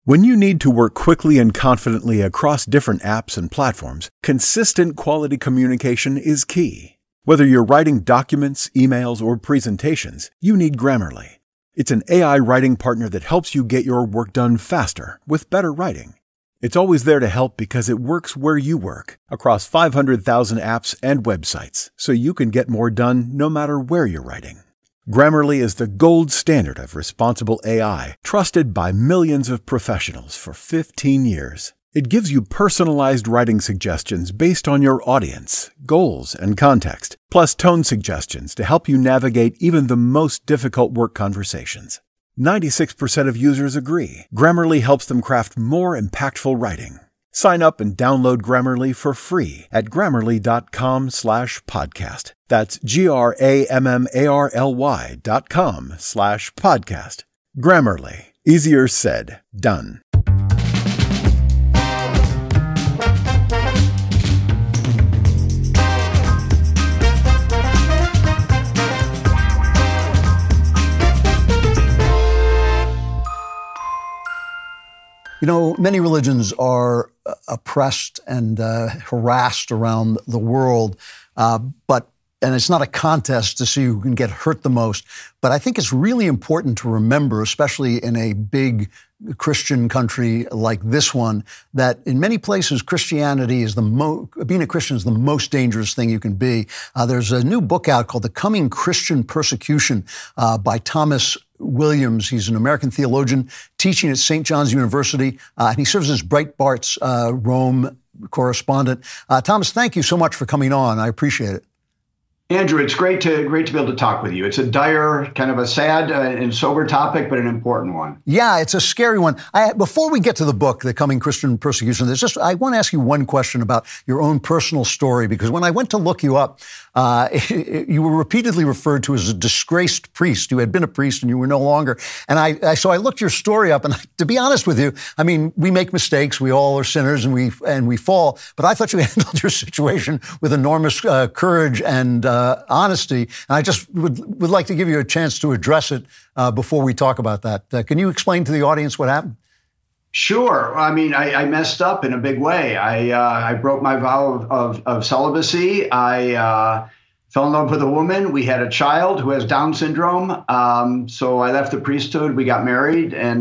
When you need to work quickly and confidently across different apps and platforms, consistent quality communication is key. Whether you're writing documents, emails, or presentations, you need Grammarly. It's an AI writing partner that helps you get your work done faster with better writing. It's always there to help because it works where you work, across 500,000 apps and websites, so you can get more done no matter where you're writing. Grammarly is the gold standard of responsible AI, trusted by millions of professionals for 15 years. It gives you personalized writing suggestions based on your audience, goals, and context, plus tone suggestions to help you navigate even the most difficult work conversations. 96% of users agree. Grammarly helps them craft more impactful writing. Sign up and download Grammarly for free at Grammarly.com/podcast. That's GRAMMARLY.com/podcast. Grammarly. Easier said, done. You know, many religions are oppressed and harassed around the world, and it's not a contest to see who can get hurt the most. But I think it's really important to remember, especially in a big Christian country like this one, that in many places Christianity is being a Christian is the most dangerous thing you can be. There's a new book out called The Coming Christian Persecution by Thomas Williams. He's an American theologian teaching at St. John's University, and he serves as Breitbart's Rome correspondent. Thomas, thank you so much for coming on. I appreciate it. Andrew, it's great to be able to talk with you. It's a dire, kind of a sad and sober topic, but an important one. Yeah, it's a scary one. Before we get to the book, The Coming Christian Persecution, I want to ask you one question about your own personal story, because when I went to look you up, you were repeatedly referred to as a disgraced priest. You had been a priest and you were no longer. And so I looked your story up, and to be honest with you, I mean, we make mistakes. We all are sinners, and we fall. But I thought you handled your situation with enormous courage and honesty. And I just would like to give you a chance to address it before we talk about that. Can you explain to the audience what happened? Sure. I mean, I messed up in a big way. I broke my vow of celibacy. I fell in love with a woman. We had a child who has Down syndrome. So I left the priesthood. We got married, and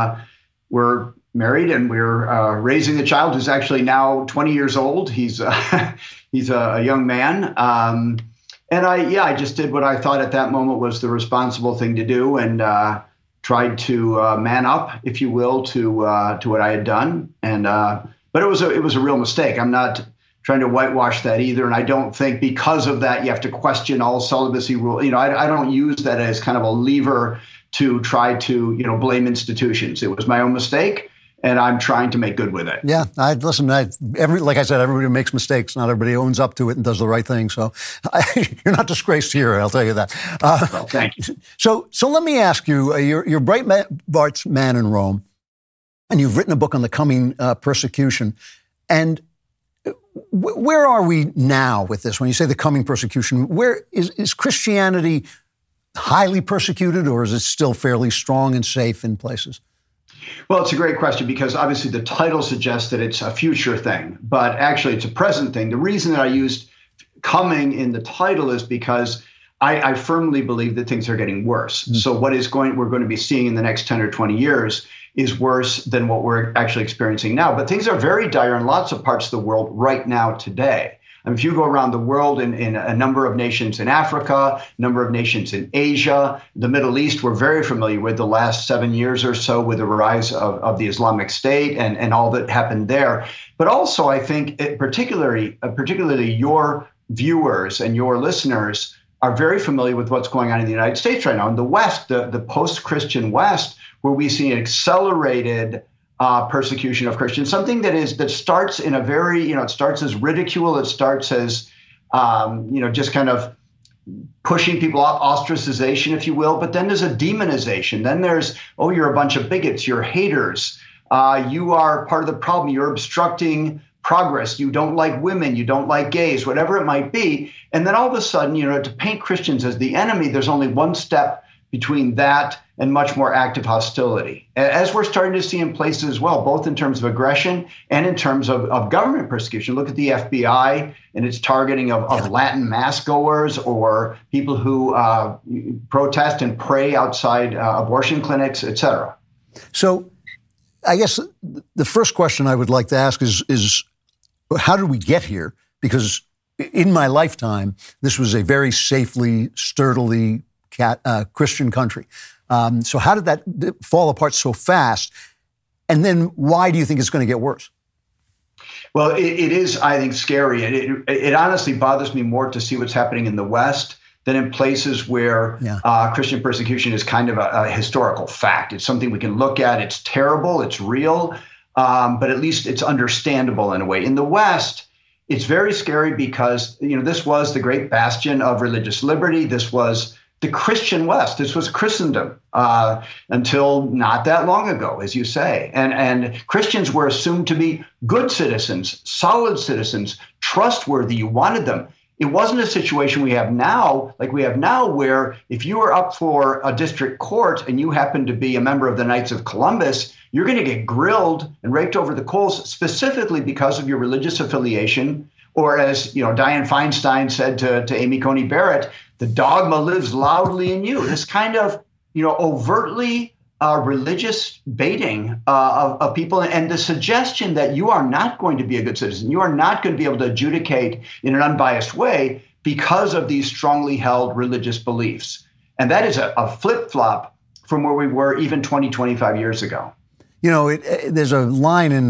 we're married, and we're raising a child who's actually now 20 years old. He's a young man. And I just did what I thought at that moment was the responsible thing to do, and tried to man up, if you will, to what I had done. And but it was a real mistake. I'm not trying to whitewash that either, and I don't think because of that you have to question all celibacy rules. You know, I don't use that as kind of a lever to try to blame institutions. It was my own mistake, and I'm trying to make good with it. Yeah, like I said, everybody makes mistakes. Not everybody owns up to it and does the right thing. So you're not disgraced here, I'll tell you that. Well, thank you. So let me ask you, you're Breitbart's man in Rome, and you've written a book on the coming persecution. And where are we now with this? When you say the coming persecution, where is Christianity highly persecuted, or is it still fairly strong and safe in places? Well, it's a great question, because obviously the title suggests that it's a future thing, but actually it's a present thing. The reason that I used coming in the title is because I firmly believe that things are getting worse. Mm-hmm. So what we're going to be seeing in the next 10 or 20 years is worse than what we're actually experiencing now. But things are very dire in lots of parts of the world right now today. I mean, if you go around the world in a number of nations in Africa, a number of nations in Asia, the Middle East, we're very familiar with the last 7 years or so with the rise of the Islamic State and all that happened there. But also, I think particularly your viewers and your listeners are very familiar with what's going on in the United States right now. In the West, the post-Christian West, where we see an accelerated persecution of Christians, something that starts in a very, it starts as ridicule, it starts as, just kind of pushing people off, ostracization, if you will, but then there's a demonization. Then there's, oh, you're a bunch of bigots, you're haters, you are part of the problem, you're obstructing progress, you don't like women, you don't like gays, whatever it might be. And then all of a sudden, to paint Christians as the enemy, there's only one step between that and much more active hostility, as we're starting to see in places as well, both in terms of aggression and in terms of government persecution. Look at the FBI and its targeting of Latin mass goers or people who protest and pray outside abortion clinics, et cetera. So I guess the first question I would like to ask is how did we get here? Because in my lifetime, this was a very safely, sturdily Christian country. So how did that fall apart so fast? And then why do you think it's going to get worse? Well, it is, I think, scary. It honestly bothers me more to see what's happening in the West than in places where Christian persecution is kind of a historical fact. It's something we can look at. It's terrible. It's real. But at least it's understandable in a way. In the West, it's very scary because, this was the great bastion of religious liberty. This was the Christian West. This was Christendom until not that long ago, as you say. And Christians were assumed to be good citizens, solid citizens, trustworthy. You wanted them. It wasn't a situation we have now, where if you were up for a district court and you happen to be a member of the Knights of Columbus, you're going to get grilled and raked over the coals specifically because of your religious affiliation. Or as Dianne Feinstein said to Amy Coney Barrett, the dogma lives loudly in you. This kind of overtly religious baiting of people, and the suggestion that you are not going to be a good citizen, you are not going to be able to adjudicate in an unbiased way because of these strongly held religious beliefs. And that is a flip-flop from where we were even 20, 25 years ago. There's a line in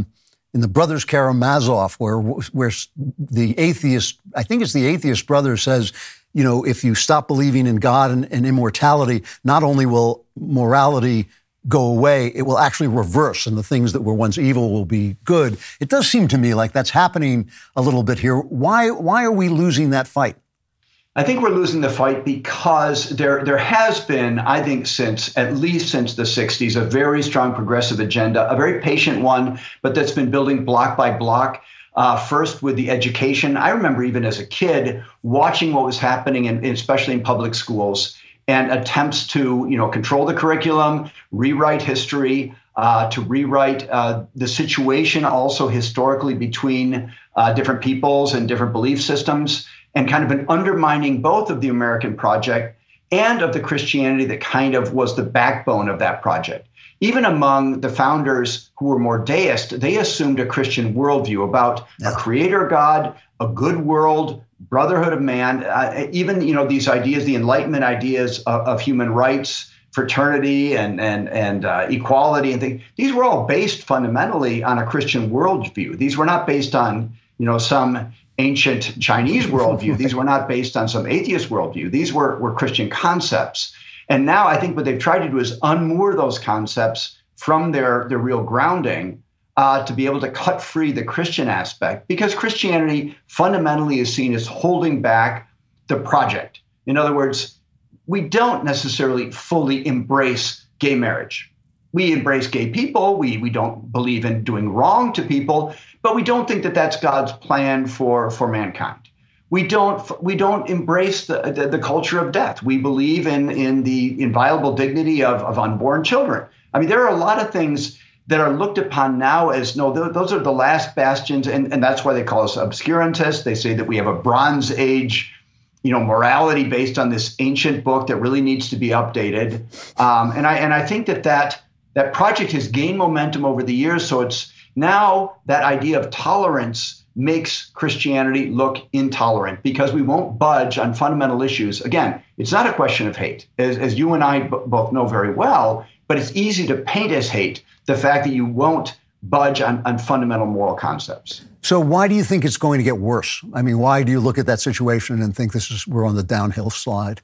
the Brothers Karamazov where the atheist, I think it's the atheist brother, says, if you stop believing in God and immortality, not only will morality go away, it will actually reverse, and the things that were once evil will be good. It does seem to me like that's happening a little bit here. Why are we losing that fight? I think we're losing the fight because there has been, I think, at least since the 60s, a very strong progressive agenda, a very patient one, but that's been building block by block. First with the education. I remember even as a kid watching what was happening, especially in public schools, and attempts to control the curriculum, rewrite history, to rewrite the situation also historically between different peoples and different belief systems, and kind of an undermining both of the American project and of the Christianity that kind of was the backbone of that project. Even among the founders who were more deist, they assumed a Christian worldview about a creator God, a good world, brotherhood of man, even these ideas, the Enlightenment ideas of human rights, fraternity, and equality, and things. These were all based fundamentally on a Christian worldview. These were not based on some ancient Chinese worldview. These were not based on some atheist worldview. These were Christian concepts. And now I think what they've tried to do is unmoor those concepts from their real grounding to be able to cut free the Christian aspect, because Christianity fundamentally is seen as holding back the project. In other words, we don't necessarily fully embrace gay marriage. We embrace gay people. We don't believe in doing wrong to people, but we don't think that that's God's plan for mankind. We don't embrace the culture of death. We believe in the inviolable dignity of unborn children. I mean, there are a lot of things that are looked upon now as, no, those are the last bastions, and that's why they call us obscurantists. They say that we have a Bronze Age, morality based on this ancient book that really needs to be updated. And I think that project has gained momentum over the years. So it's now that idea of tolerance makes Christianity look intolerant because we won't budge on fundamental issues. Again, it's not a question of hate, as you and I both know very well, but it's easy to paint as hate the fact that you won't budge on fundamental moral concepts. So why do you think it's going to get worse? I mean, why do you look at that situation and think we're on the downhill slide?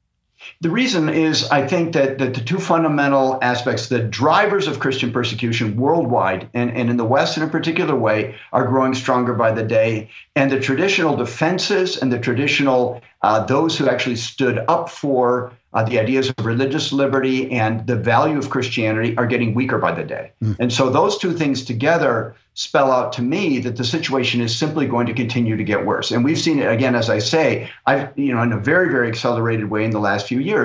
The reason is, I think that the two fundamental aspects, the drivers of Christian persecution worldwide and in the West in a particular way, are growing stronger by the day. And the traditional defenses and the traditional, those who actually stood up for the ideas of religious liberty and the value of Christianity are getting weaker by the day. And so those two things together spell out to me that the situation is simply going to continue to get worse. And we've seen it, again, as I say, in a very, very accelerated way in the last few years.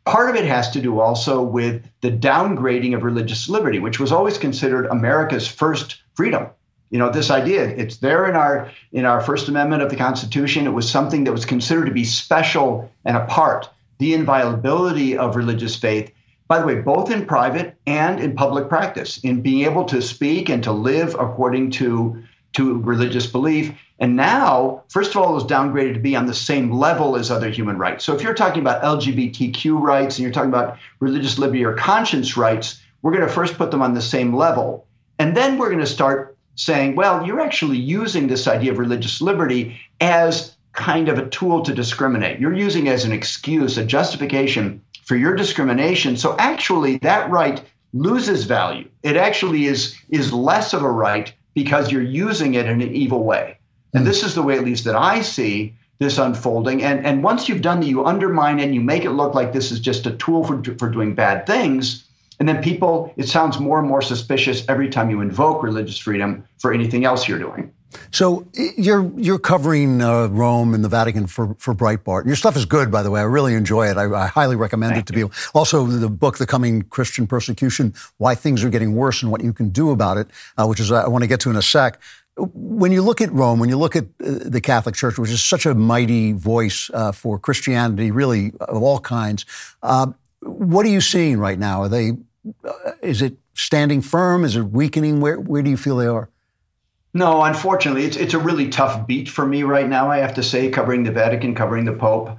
Part of it has to do also with the downgrading of religious liberty, which was always considered America's first freedom. This idea, it's there in our First Amendment of the Constitution. It was something that was considered to be special and apart, the inviolability of religious faith, by the way, both in private and in public practice, in being able to speak and to live according to religious belief. And now, first of all, it was downgraded to be on the same level as other human rights. So if you're talking about LGBTQ rights and you're talking about religious liberty or conscience rights, we're going to first put them on the same level. And then we're going to start saying, well, you're actually using this idea of religious liberty as kind of a tool to discriminate. You're using it as an excuse, a justification for your discrimination. So actually, that right loses value. It actually is less of a right because you're using it in an evil way. And this is the way, at least, that I see this unfolding. And once you've done that, you undermine it and you make it look like this is just a tool for doing bad things. And then it sounds more and more suspicious every time you invoke religious freedom for anything else you're doing. So you're covering Rome and the Vatican for Breitbart. Your stuff is good, by the way. I really enjoy it. I highly recommend it to people. Also, the book, The Coming Christian Persecution, Why Things Are Getting Worse and What You Can Do About It, which is I want to get to in a sec. When you look at Rome, when you look at the Catholic Church, which is such a mighty voice for Christianity, really of all kinds, what are you seeing right now? Is it standing firm? Is it weakening? Where do you feel they are? No, unfortunately, it's a really tough beat for me right now, I have to say, covering the Vatican, covering the Pope.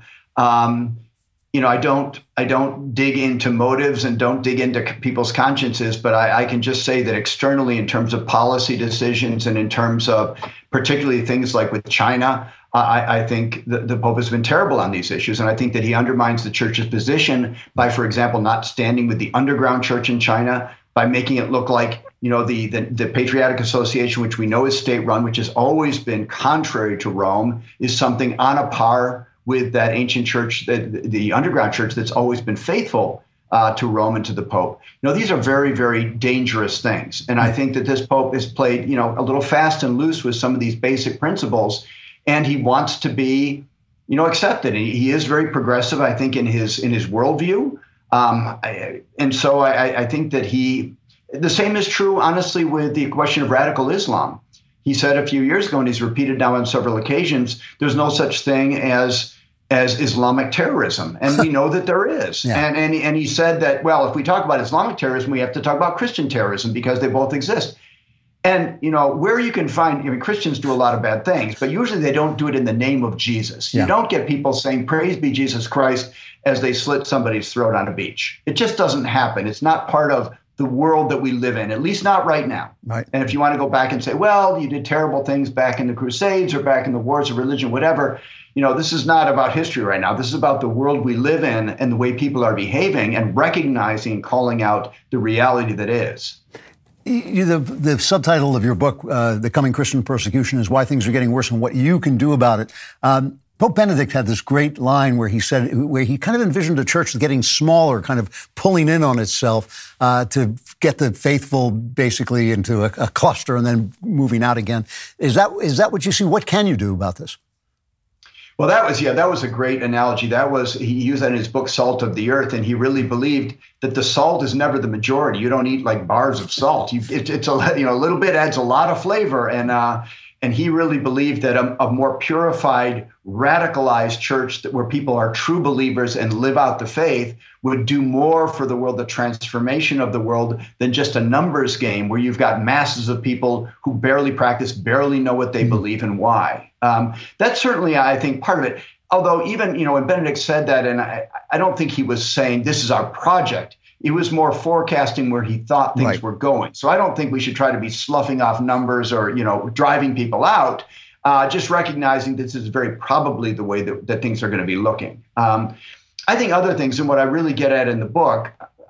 I don't dig into motives and don't dig into people's consciences, but I can just say that externally, in terms of policy decisions and in terms of particularly things like with China, I think the Pope has been terrible on these issues. And I think that he undermines the church's position by, for example, not standing with the underground church in China, by making it look like, the Patriotic Association, which we know is state-run, which has always been contrary to Rome, is something on a par with that ancient church, the underground church that's always been faithful to Rome and to the Pope. These are very, very dangerous things. And I think that this Pope has played, a little fast and loose with some of these basic principles, and he wants to be, accepted. He is very progressive, I think, in his worldview. And so I think that the same is true, honestly, with the question of radical Islam. He said a few years ago, and he's repeated now on several occasions, there's no such thing as Islamic terrorism. And we know that there is. Yeah. And he said that, well, if we talk about Islamic terrorism, we have to talk about Christian terrorism because they both exist. And, where you can find, Christians do a lot of bad things, but usually they don't do it in the name of Jesus. Yeah. You don't get people saying, praise be Jesus Christ, as they slit somebody's throat on a beach. It just doesn't happen. It's not part of the world that we live in, at least not right now. Right. And if you want to go back and say, well, you did terrible things back in the Crusades or back in the wars of religion, whatever, this is not about history right now. This is about the world we live in and the way people are behaving and recognizing and calling out the reality that is. The subtitle of your book, The Coming Christian Persecution, is Why Things Are Getting Worse and What You Can Do About It. Pope Benedict had this great line where he kind of envisioned a church getting smaller, kind of pulling in on itself to get the faithful basically into a cluster and then moving out again. Is that what you see? What can you do about this? Well, that was a great analogy. He used that in his book, Salt of the Earth, and he really believed that the salt is never the majority. You don't eat like bars of salt. It's a little bit adds a lot of flavor, and he really believed that a more purified, radicalized church where people are true believers and live out the faith would do more for the world, the transformation of the world, than just a numbers game where you've got masses of people who barely practice, barely know what they believe and why. That's certainly, I think, part of it. Although even, when Benedict said that, and I don't think he was saying this is our project. It was more forecasting where he thought things were going. So I don't think we should try to be sloughing off numbers or, driving people out, just recognizing this is very probably the way that things are going to be looking. I think other things, and what I really get at in the book,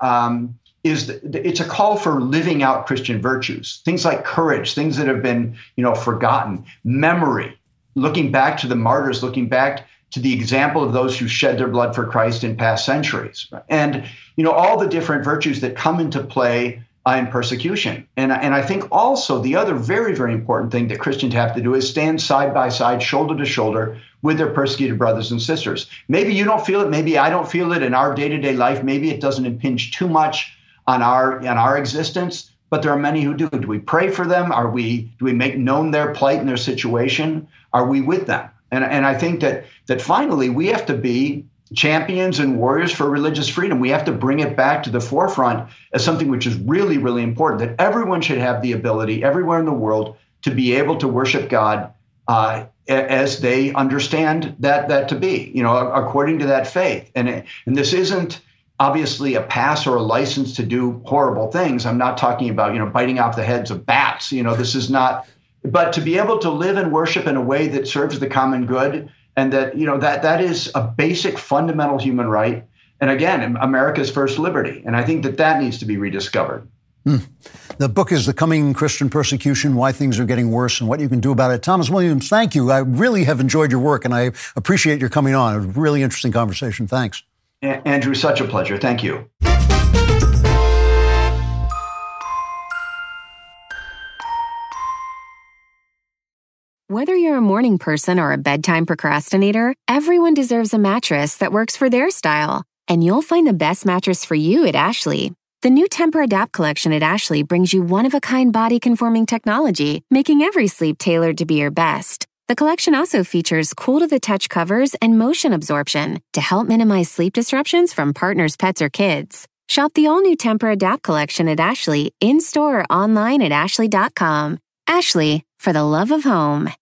is it's a call for living out Christian virtues, things like courage, things that have been, forgotten, memory, looking back to the martyrs, looking back to the example of those who shed their blood for Christ in past centuries. And, all the different virtues that come into play in persecution. And I think also the other very, very important thing that Christians have to do is stand side by side, shoulder to shoulder with their persecuted brothers and sisters. Maybe you don't feel it. Maybe I don't feel it in our day-to-day life. Maybe it doesn't impinge too much on our existence, but there are many who do. Do we pray for them? Do we make known their plight and their situation? Are we with them? And I think that finally we have to be champions and warriors for religious freedom. We have to bring it back to the forefront as something which is really, really important, that everyone should have the ability everywhere in the world to be able to worship God as they understand that to be, according to that faith. And this isn't obviously a pass or a license to do horrible things. I'm not talking about, biting off the heads of bats. This is not, but to be able to live and worship in a way that serves the common good. And that is a basic fundamental human right. And again, America's first liberty. And I think that needs to be rediscovered. The book is The Coming Christian Persecution, Why Things Are Getting Worse and What You Can Do About It. Thomas Williams, thank you. I really have enjoyed your work, and I appreciate your coming on. A really interesting conversation. Thanks. Andrew, such a pleasure. Thank you. Whether you're a morning person or a bedtime procrastinator, everyone deserves a mattress that works for their style. And you'll find the best mattress for you at Ashley. The new Tempur-Adapt collection at Ashley brings you one-of-a-kind body-conforming technology, making every sleep tailored to be your best. The collection also features cool-to-the-touch covers and motion absorption to help minimize sleep disruptions from partners, pets, or kids. Shop the all-new Tempur-Adapt collection at Ashley, in-store or online at ashley.com. Ashley, for the love of home.